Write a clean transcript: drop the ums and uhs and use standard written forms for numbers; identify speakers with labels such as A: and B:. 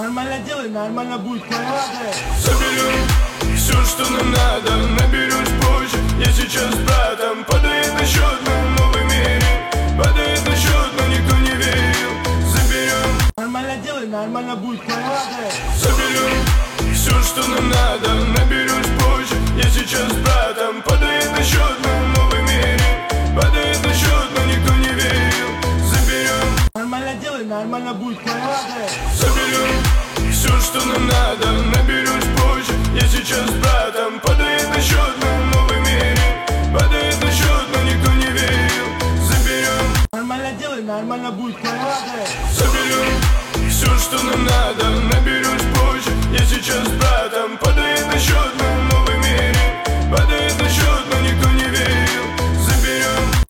A: Нормально делай, нормально будет кровать.
B: Заберем все, что нам надо, наберусь позже. Я сейчас с братом, падает на счет, мы в новом мире. Падает на счет, но никто не верил. Заберем.
A: Нормально делай, нормально будет кровать.
B: Заберем все, что нам надо, наберусь позже. Я сейчас с братом, падает на счет, мы в новом мире. Падает на счет, но никто не верил. Заберем.
A: Нормально делай, нормально будет кровать.
B: Заберем все, что нам надо, наберусь позже. Я сейчас с братом, падает на счет, мы в новом мире. Падает на счет, но никто не верил. Заберем.
A: Нормально делай, нормально будет кровать.
B: Заберем все, что нам надо, наберусь позже. Я сейчас с братом, падает на счет, мы в новом